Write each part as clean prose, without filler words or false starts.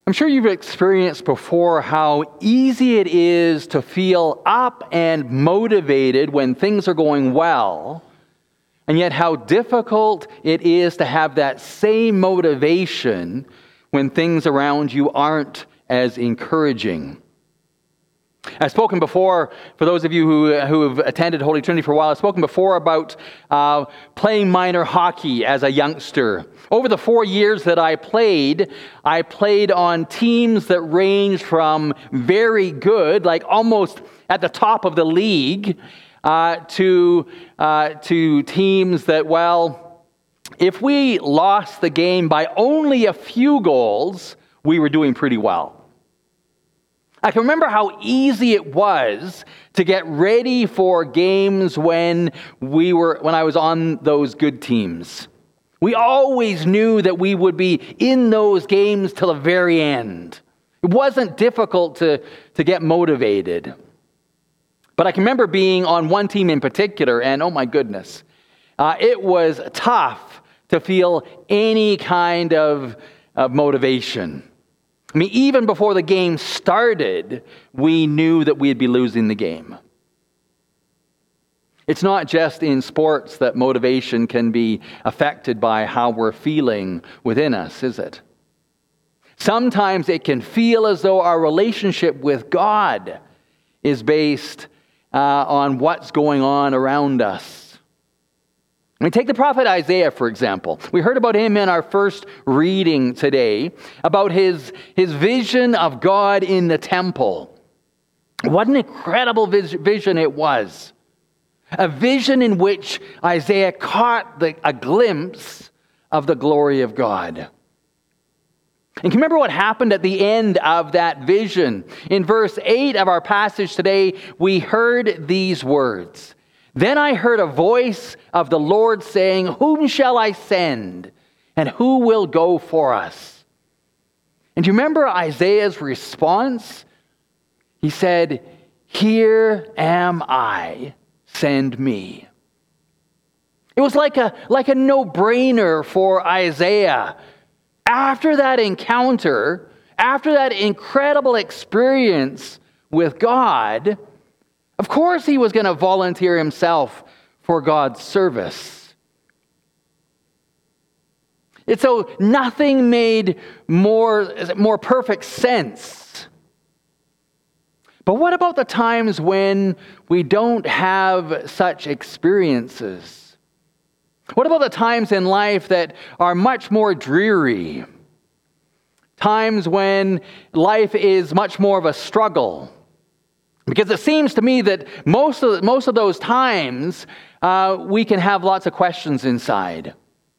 I'm sure you've experienced before how easy it is to feel up and motivated when things are going well, and yet how difficult it is to have that same motivation when things around you aren't as encouraging. I've spoken before, for those of you who have attended Holy Trinity for a while, I've spoken before about playing minor hockey as a youngster. Over the 4 years that I played on teams that ranged from very good, like almost at the top of the league, to teams that, well, if we lost the game by only a few goals, we were doing pretty well. I can remember how easy it was to get ready for games when I was on those good teams. We always knew that we would be in those games till the very end. It wasn't difficult to get motivated. But I can remember being on one team in particular, and oh my goodness, it was tough to feel any kind of motivation. I mean, even before the game started, we knew that we'd be losing the game. It's not just in sports that motivation can be affected by how we're feeling within us, is it? Sometimes it can feel as though our relationship with God is based on what's going on around us. I mean, take the prophet Isaiah, for example. We heard about him in our first reading today, about his vision of God in the temple. What an incredible vision it was. A vision in which Isaiah caught a glimpse of the glory of God. And can you remember what happened at the end of that vision? In verse 8 of our passage today, we heard these words. Then I heard a voice of the Lord saying, "Whom shall I send? And who will go for us?" And do you remember Isaiah's response? He said, "Here am I, send me." It was like a no-brainer for Isaiah. After that encounter, after that incredible experience with God, of course he was going to volunteer himself for God's service. And so nothing made more perfect sense. But what about the times when we don't have such experiences? What about the times in life that are much more dreary? Times when life is much more of a struggle? Because it seems to me that most of those times, we can have lots of questions inside.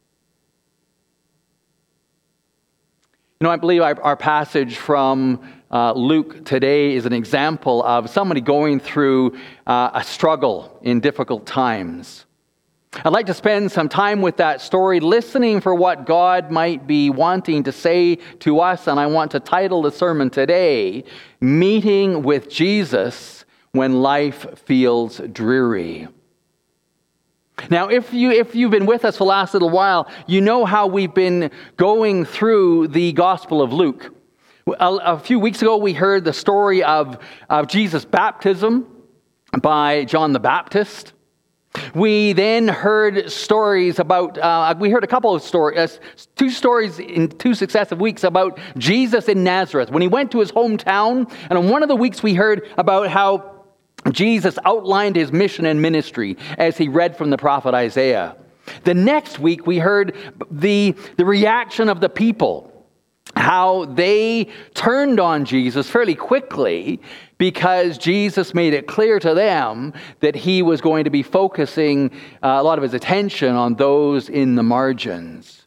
You know, I believe our passage from Luke today is an example of somebody going through a struggle in difficult times. I'd like to spend some time with that story, listening for what God might be wanting to say to us, and I want to title the sermon today, Meeting with Jesus When Life Feels Dreary. Now, if you've been with us for the last little while, you know how we've been going through the Gospel of Luke. A few weeks ago, we heard the story of Jesus' baptism by John the Baptist. We then heard stories about, we heard a couple of stories, two stories in 2 successive weeks about Jesus in Nazareth, when he went to his hometown. And on one of the weeks we heard about how Jesus outlined his mission and ministry as he read from the prophet Isaiah. The next week we heard the reaction of the people, how they turned on Jesus fairly quickly because Jesus made it clear to them that he was going to be focusing a lot of his attention on those in the margins.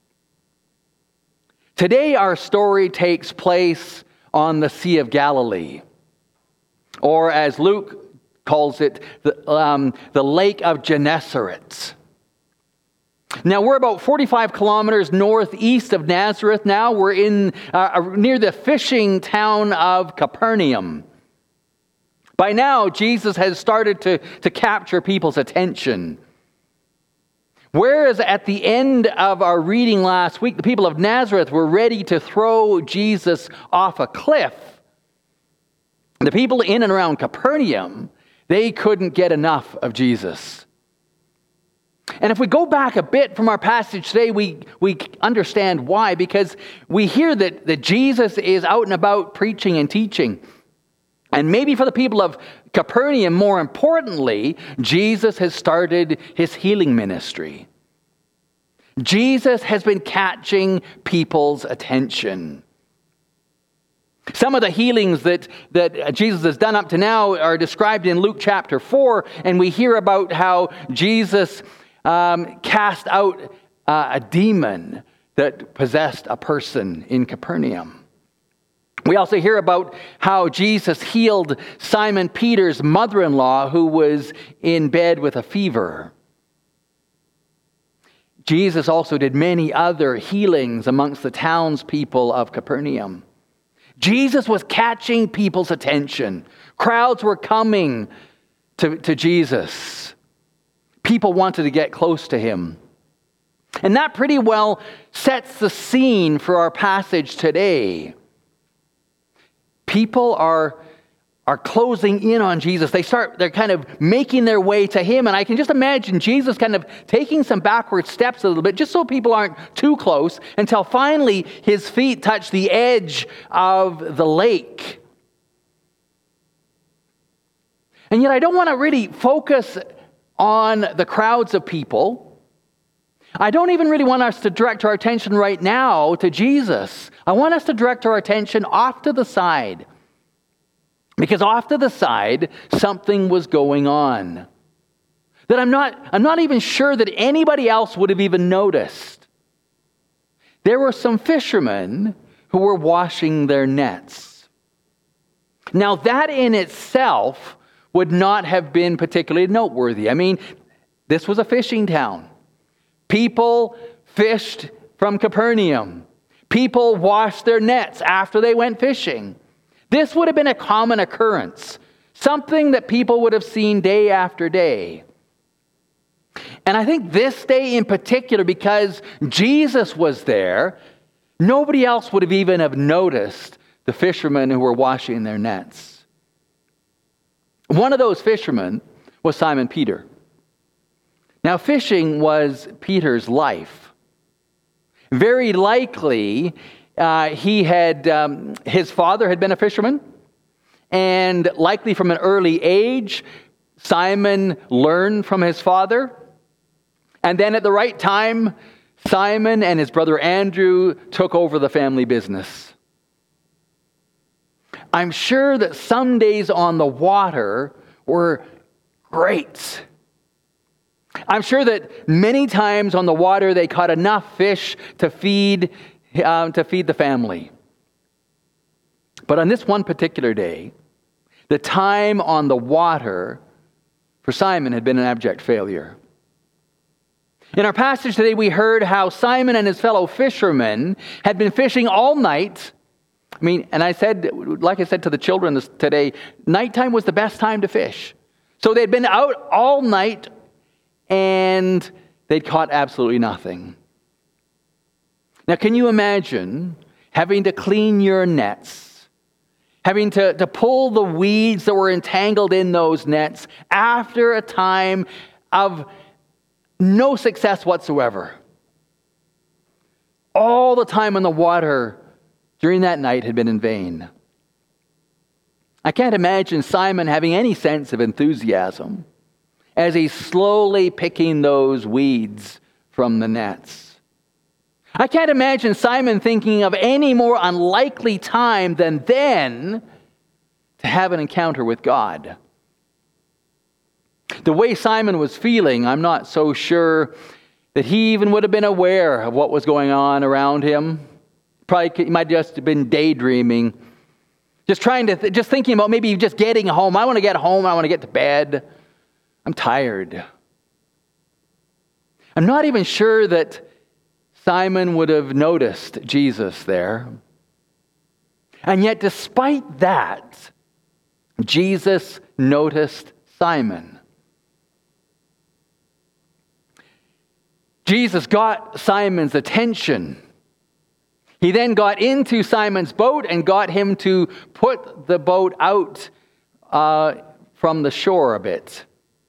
Today our story takes place on the Sea of Galilee, or as Luke calls it, the Lake of Gennesaret. Now, we're about 45 kilometers northeast of Nazareth now. We're in near the fishing town of Capernaum. By now, Jesus has started to capture people's attention. Whereas at the end of our reading last week, the people of Nazareth were ready to throw Jesus off a cliff, the people in and around Capernaum, they couldn't get enough of Jesus. And if we go back a bit from our passage today, we understand why. Because we hear that Jesus is out and about preaching and teaching. And maybe for the people of Capernaum, more importantly, Jesus has started his healing ministry. Jesus has been catching people's attention. Some of the healings that Jesus has done up to now are described in Luke chapter 4, and we hear about how Jesus cast out a demon that possessed a person in Capernaum. We also hear about how Jesus healed Simon Peter's mother-in-law who was in bed with a fever. Jesus also did many other healings amongst the townspeople of Capernaum. Jesus was catching people's attention. Crowds were coming to Jesus. People wanted to get close to him. And that pretty well sets the scene for our passage today. People are closing in on Jesus. They're kind of making their way to him. And I can just imagine Jesus kind of taking some backward steps a little bit, just so people aren't too close, until finally his feet touch the edge of the lake. And yet I don't want to really focus on the crowds of people. I don't even really want us to direct our attention right now to Jesus. I want us to direct our attention off to the side. Because off to the side, something was going on that I'm not even sure that anybody else would have even noticed. There were some fishermen who were washing their nets. Now that in itself would not have been particularly noteworthy. I mean, this was a fishing town. People fished from Capernaum. People washed their nets after they went fishing. This would have been a common occurrence, something that people would have seen day after day. And I think this day in particular, because Jesus was there, nobody else would have even have noticed the fishermen who were washing their nets. One of those fishermen was Simon Peter. Now, fishing was Peter's life. Very likely, his father had been a fisherman, and likely from an early age, Simon learned from his father. And then at the right time, Simon and his brother Andrew took over the family business. I'm sure that some days on the water were great. I'm sure that many times on the water they caught enough fish to feed the family. But on this one particular day, the time on the water for Simon had been an abject failure. In our passage today, we heard how Simon and his fellow fishermen had been fishing all night. I mean, and like I said to the children today, nighttime was the best time to fish. So they'd been out all night and they'd caught absolutely nothing. Now, can you imagine having to clean your nets, having to pull the weeds that were entangled in those nets after a time of no success whatsoever? All the time on the water during that night had been in vain. I can't imagine Simon having any sense of enthusiasm as he's slowly picking those weeds from the nets. I can't imagine Simon thinking of any more unlikely time than then to have an encounter with God. The way Simon was feeling, I'm not so sure that he even would have been aware of what was going on around him. Probably he might just have been daydreaming, just thinking about maybe just getting home. I want to get home. I want to get to bed. I'm tired. I'm not even sure that Simon would have noticed Jesus there. And yet, despite that, Jesus noticed Simon. Jesus got Simon's attention. He then got into Simon's boat and got him to put the boat out from the shore a bit.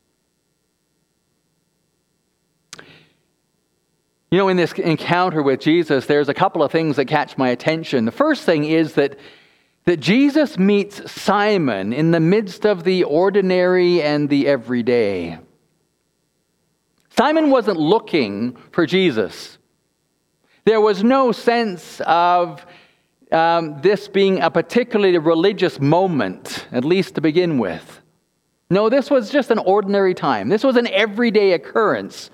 You know, in this encounter with Jesus, there's a couple of things that catch my attention. The first thing is that Jesus meets Simon in the midst of the ordinary and the everyday. Simon wasn't looking for Jesus. There was no sense of this being a particularly religious moment, at least to begin with. No, this was just an ordinary time. This was an everyday occurrence.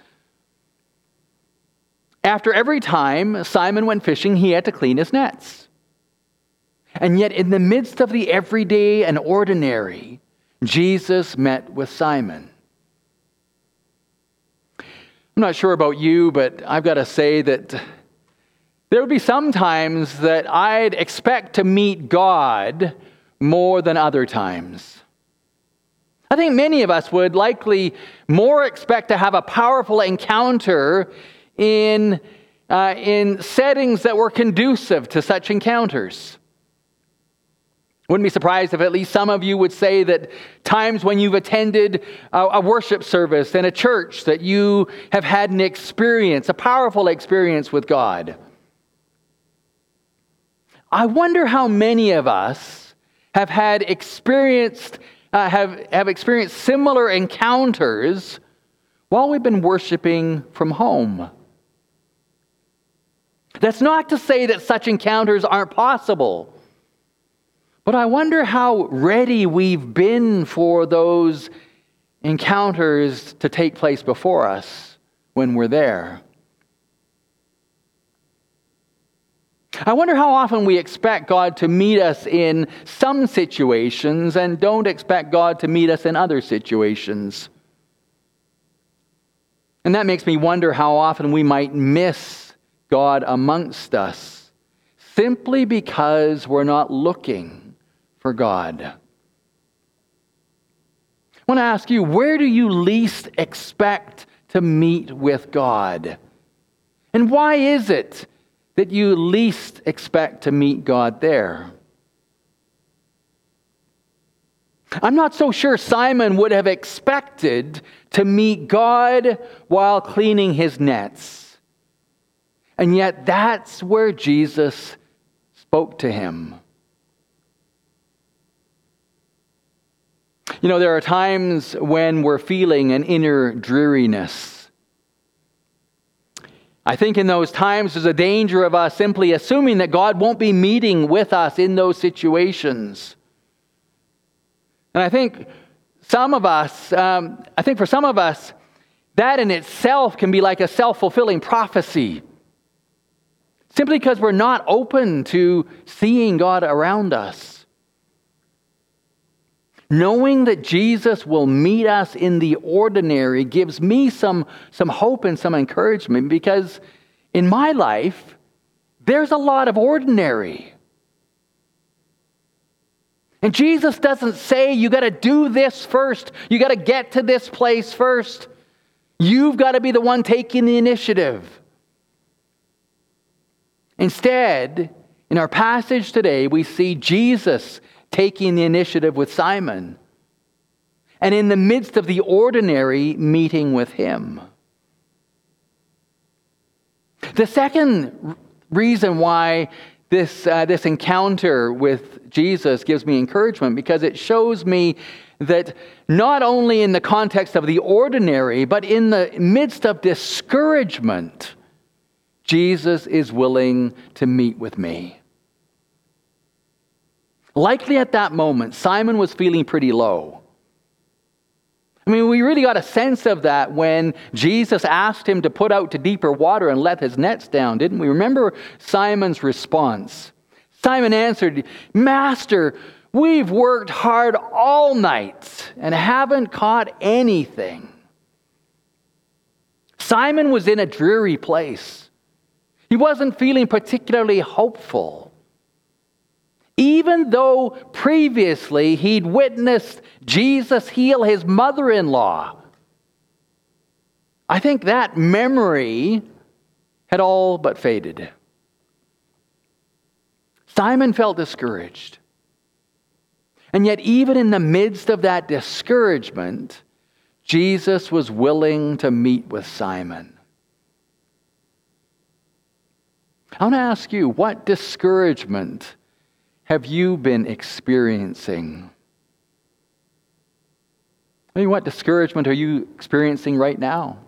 After every time Simon went fishing, he had to clean his nets. And yet, in the midst of the everyday and ordinary, Jesus met with Simon. I'm not sure about you, but I've got to say that there would be some times that I'd expect to meet God more than other times. I think many of us would likely more expect to have a powerful encounter in settings that were conducive to such encounters. Wouldn't be surprised if at least some of you would say that times when you've attended a worship service in a church that you have had an experience, a powerful experience with God. I wonder how many of us have experienced similar encounters while we've been worshiping from home. That's not to say that such encounters aren't possible. But I wonder how ready we've been for those encounters to take place before us when we're there. I wonder how often we expect God to meet us in some situations and don't expect God to meet us in other situations. And that makes me wonder how often we might miss God amongst us simply because we're not looking for God. I want to ask you, where do you least expect to meet with God? And why is it that you least expect to meet God there? I'm not so sure Simon would have expected to meet God while cleaning his nets. And yet that's where Jesus spoke to him. You know, there are times when we're feeling an inner dreariness. I think in those times there's a danger of us simply assuming that God won't be meeting with us in those situations. And I think for some of us, that in itself can be like a self-fulfilling prophecy. Simply because we're not open to seeing God around us. Knowing that Jesus will meet us in the ordinary gives me some hope and some encouragement, because in my life, there's a lot of ordinary. And Jesus doesn't say, you got to do this first. You got to get to this place first. You've got to be the one taking the initiative. Instead, in our passage today, we see Jesus taking the initiative with Simon, and in the midst of the ordinary, meeting with him. The second reason why this encounter with Jesus gives me encouragement, because it shows me that not only in the context of the ordinary, but in the midst of discouragement, Jesus is willing to meet with me. Likely at that moment, Simon was feeling pretty low. I mean, we really got a sense of that when Jesus asked him to put out to deeper water and let his nets down, didn't we? Remember Simon's response. Simon answered, "Master, we've worked hard all night and haven't caught anything." Simon was in a dreary place. He wasn't feeling particularly hopeful. Even though previously he'd witnessed Jesus heal his mother-in-law. I think that memory had all but faded. Simon felt discouraged. And yet, even in the midst of that discouragement, Jesus was willing to meet with Simon. I want to ask you, what discouragement have you been experiencing? I mean, what discouragement are you experiencing right now?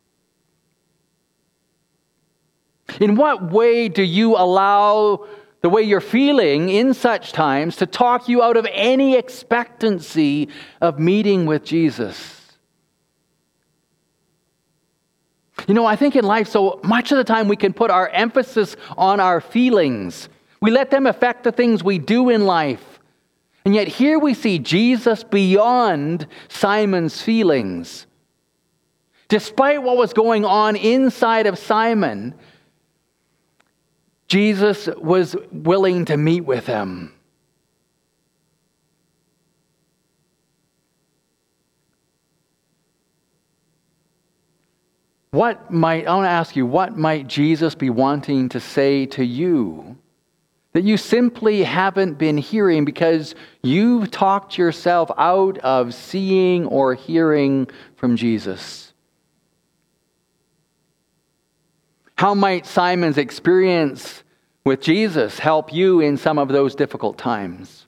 In what way do you allow the way you're feeling in such times to talk you out of any expectancy of meeting with Jesus? You know, I think in life, so much of the time we can put our emphasis on our feelings. We let them affect the things we do in life. And yet here we see Jesus beyond Simon's feelings. Despite what was going on inside of Simon, Jesus was willing to meet with him. I want to ask you, what might Jesus be wanting to say to you that you simply haven't been hearing because you've talked yourself out of seeing or hearing from Jesus? How might Simon's experience with Jesus help you in some of those difficult times?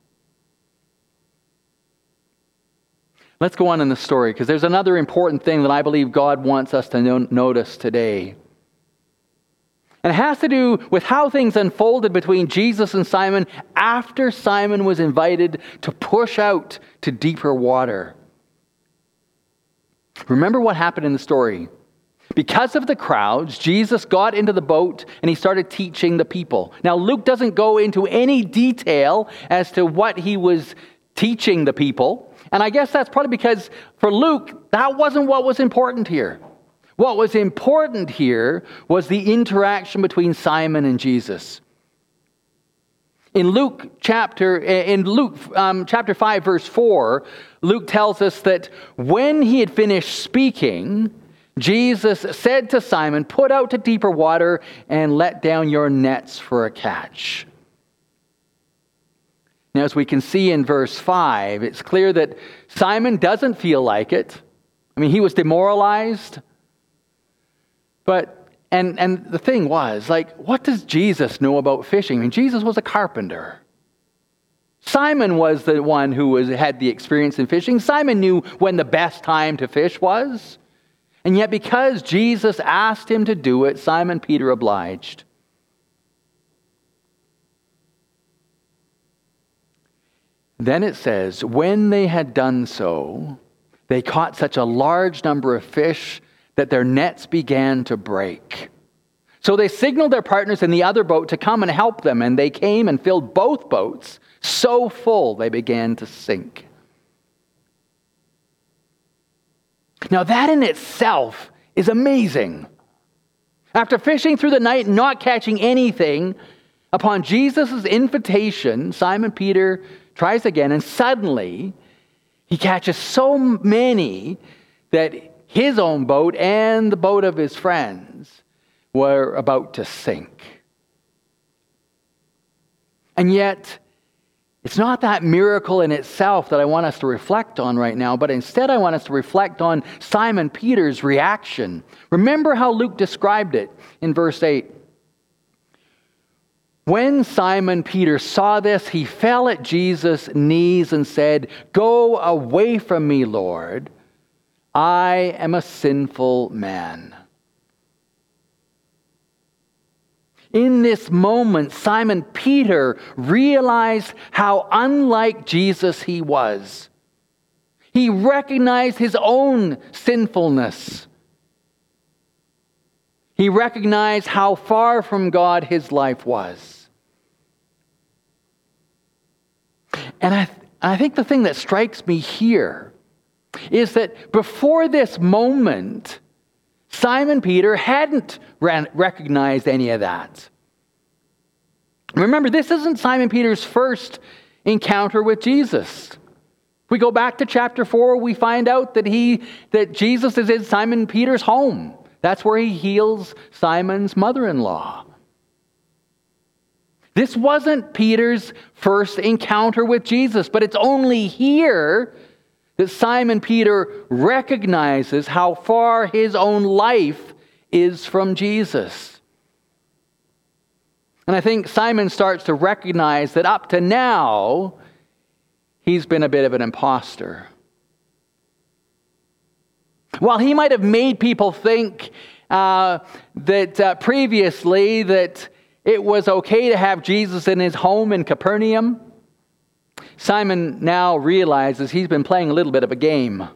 Let's go on in the story, because there's another important thing that I believe God wants us to notice today. And it has to do with how things unfolded between Jesus and Simon after Simon was invited to push out to deeper water. Remember what happened in the story. Because of the crowds, Jesus got into the boat and he started teaching the people. Now, Luke doesn't go into any detail as to what he was teaching the people. And I guess that's probably because for Luke, that wasn't what was important here. What was important here was the interaction between Simon and Jesus. In Luke chapter 5, verse 4, Luke tells us that when he had finished speaking, Jesus said to Simon, "Put out to deeper water and let down your nets for a catch." Now, as we can see in verse 5, it's clear that Simon doesn't feel like it. I mean, he was demoralized. And the thing was, like, what does Jesus know about fishing? I mean, Jesus was a carpenter. Simon was the one who had the experience in fishing. Simon knew when the best time to fish was. And yet, because Jesus asked him to do it, Simon Peter obliged. Then it says, when they had done so, they caught such a large number of fish that their nets began to break. So they signaled their partners in the other boat to come and help them, and they came and filled both boats so full they began to sink. Now that in itself is amazing. After fishing through the night and not catching anything, upon Jesus' invitation, Simon Peter tries again, and suddenly he catches so many that his own boat and the boat of his friends were about to sink. And yet, it's not that miracle in itself that I want us to reflect on right now, but instead I want us to reflect on Simon Peter's reaction. Remember how Luke described it in verse 8. When Simon Peter saw this, he fell at Jesus' knees and said, "Go away from me, Lord. I am a sinful man." In this moment, Simon Peter realized how unlike Jesus he was. He recognized his own sinfulness. He recognized how far from God his life was. And I think the thing that strikes me here is that before this moment, Simon Peter hadn't recognized any of that. Remember, this isn't Simon Peter's first encounter with Jesus. If we go back to chapter 4, we find out that Jesus is in Simon Peter's home. That's where he heals Simon's mother-in-law. This wasn't Peter's first encounter with Jesus, but it's only here that Simon Peter recognizes how far his own life is from Jesus. And I think Simon starts to recognize that up to now, he's been a bit of an imposter. While he might have made people think that previously that it was okay to have Jesus in his home in Capernaum, Simon now realizes he's been playing a little bit of a game.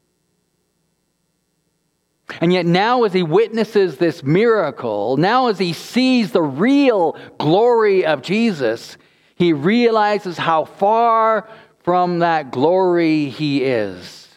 And yet now as he witnesses this miracle, now as he sees the real glory of Jesus, he realizes how far from that glory he is.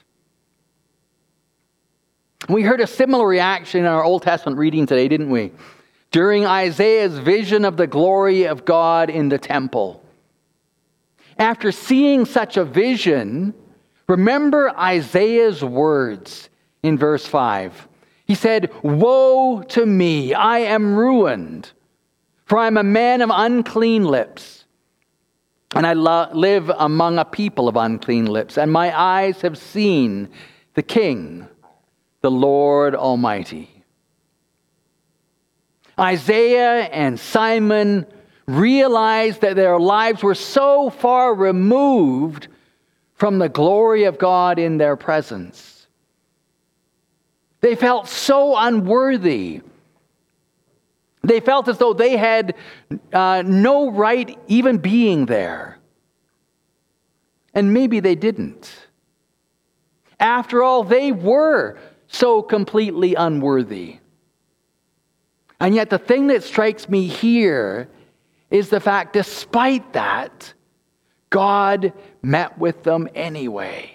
We heard a similar reaction in our Old Testament reading today, didn't we? During Isaiah's vision of the glory of God in the temple. After seeing such a vision, remember Isaiah's words in verse 5. He said, "Woe to me, I am ruined, for I am a man of unclean lips, and I live among a people of unclean lips, and my eyes have seen the King, the Lord Almighty." Isaiah and Simon realized that their lives were so far removed from the glory of God in their presence. They felt so unworthy. They felt as though they had no right even being there. And maybe they didn't. After all, they were so completely unworthy. And yet the thing that strikes me here is the fact, despite that, God met with them anyway.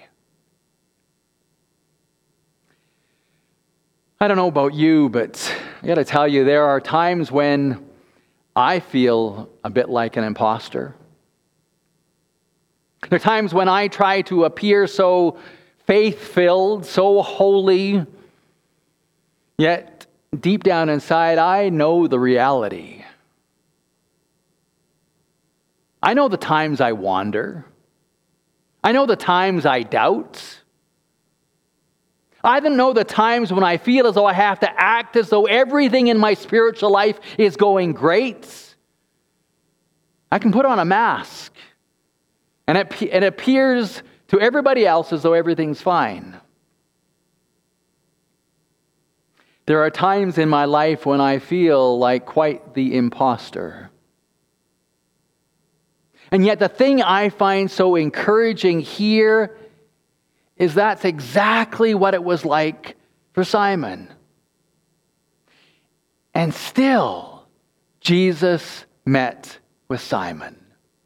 I don't know about you, but I got to tell you, there are times when I feel a bit like an imposter. There are times when I try to appear so faith-filled, so holy, yet deep down inside, I know the reality. I know the times I wander. I know the times I doubt. I don't know the times when I feel as though I have to act as though everything in my spiritual life is going great. I can put on a mask, and it appears to everybody else as though everything's fine. There are times in my life when I feel like quite the imposter. And yet the thing I find so encouraging here is that's exactly what it was like for Simon. And still, Jesus met with Simon.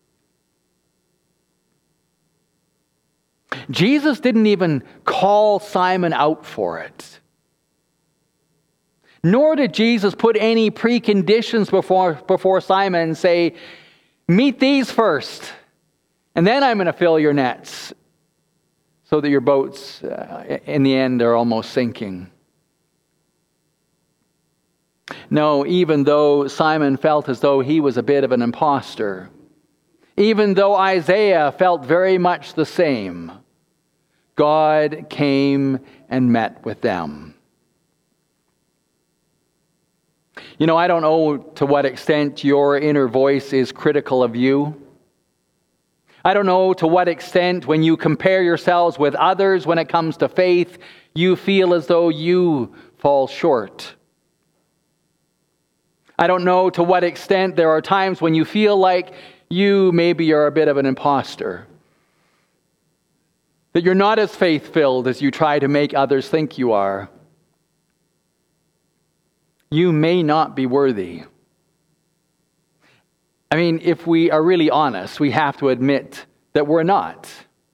Jesus didn't even call Simon out for it. Nor did Jesus put any preconditions before Simon and say, meet these first, and then I'm going to fill your nets, so that your boats, in the end, are almost sinking. No, even though Simon felt as though he was a bit of an imposter, even though Isaiah felt very much the same, God came and met with them. You know, I don't know to what extent your inner voice is critical of you. I don't know to what extent when you compare yourselves with others when it comes to faith, you feel as though you fall short. I don't know to what extent there are times when you feel like you maybe are a bit of an imposter. That you're not as faith-filled as you try to make others think you are. You may not be worthy. I mean, if we are really honest, we have to admit that we're not.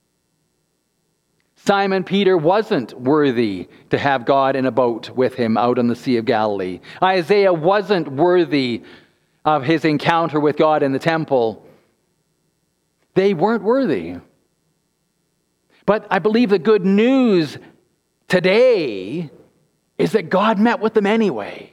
Simon Peter wasn't worthy to have God in a boat with him out on the Sea of Galilee. Isaiah wasn't worthy of his encounter with God in the temple. They weren't worthy. But I believe the good news today is that God met with them anyway.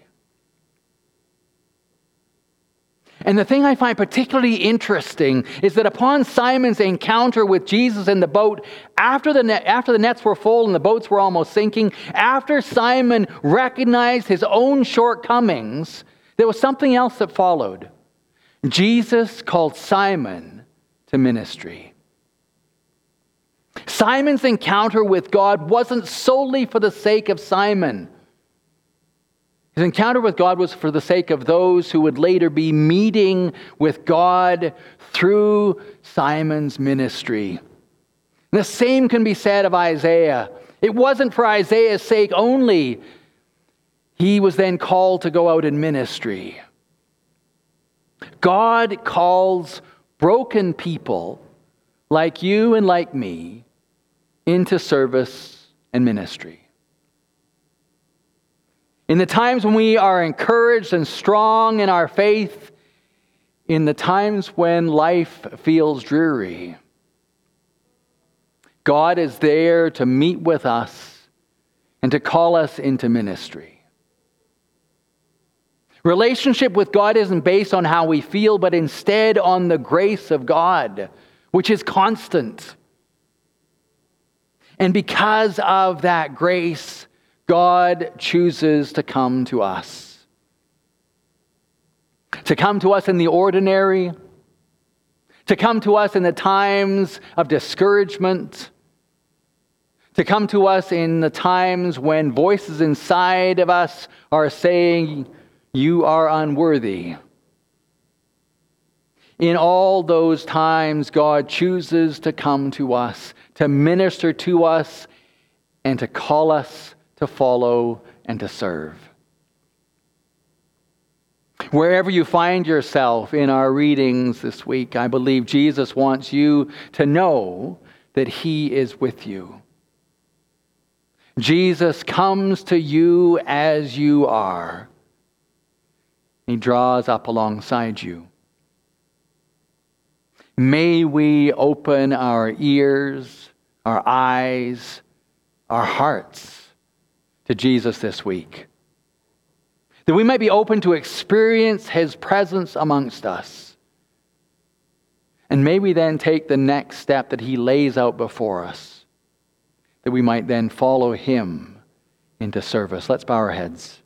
And the thing I find particularly interesting is that upon Simon's encounter with Jesus in the boat, after the nets were full and the boats were almost sinking, after Simon recognized his own shortcomings, there was something else that followed. Jesus called Simon to ministry. Simon's encounter with God wasn't solely for the sake of Simon. His encounter with God was for the sake of those who would later be meeting with God through Simon's ministry. And the same can be said of Isaiah. It wasn't for Isaiah's sake only. He was then called to go out in ministry. God calls broken people like you and like me into service and ministry. In the times when we are encouraged and strong in our faith, in the times when life feels dreary, God is there to meet with us and to call us into ministry. Relationship with God isn't based on how we feel, but instead on the grace of God, which is constant. And because of that grace, God chooses to come to us. To come to us in the ordinary, to come to us in the times of discouragement, to come to us in the times when voices inside of us are saying, "You are unworthy." In all those times, God chooses to come to us, to minister to us, and to call us to follow and to serve. Wherever you find yourself in our readings this week, I believe Jesus wants you to know that He is with you. Jesus comes to you as you are. He draws up alongside you. May we open our ears, our eyes, our hearts to Jesus this week, that we might be open to experience His presence amongst us. And may we then take the next step that He lays out before us, that we might then follow Him into service. Let's bow our heads.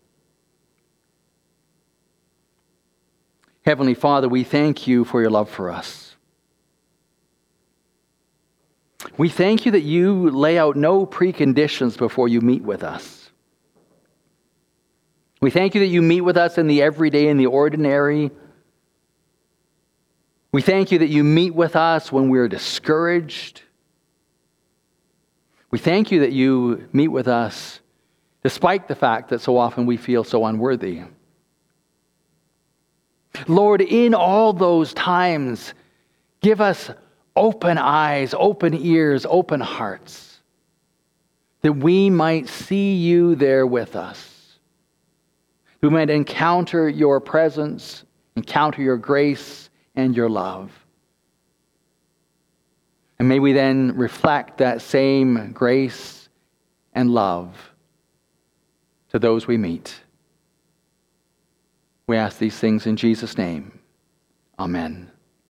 Heavenly Father, we thank You for Your love for us. We thank You that You lay out no preconditions before You meet with us. We thank You that You meet with us in the everyday and the ordinary. We thank You that You meet with us when we're discouraged. We thank You that You meet with us despite the fact that so often we feel so unworthy. Lord, in all those times, give us open eyes, open ears, open hearts, that we might see You there with us. We might encounter Your presence, encounter Your grace and Your love. And may we then reflect that same grace and love to those we meet. We ask these things in Jesus' name. Amen.